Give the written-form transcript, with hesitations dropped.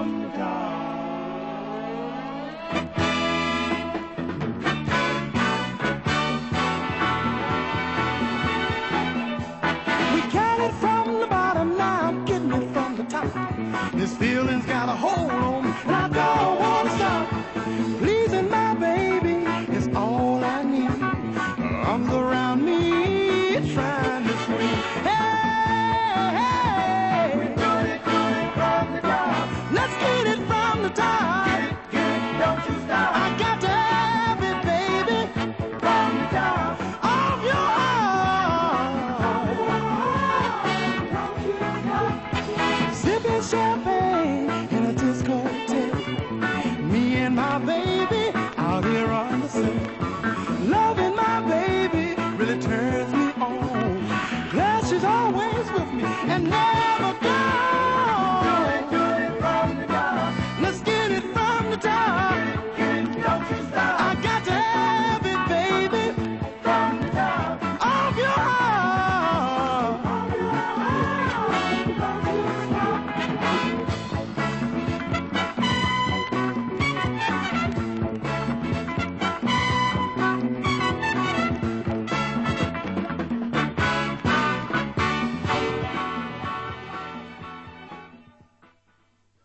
from the top. We got it from the bottom, now I'm getting it from the top. This feeling's got a hold on me, and I don't want to stop. Pleasing my baby is all I need. Arms around me, trying to scream. Hey, hey, we're doing it from the top. Let's get it from the top. Get it, don't you stop. I got to have it, baby, from the top of your heart. Don't you stop. Sipping champagne.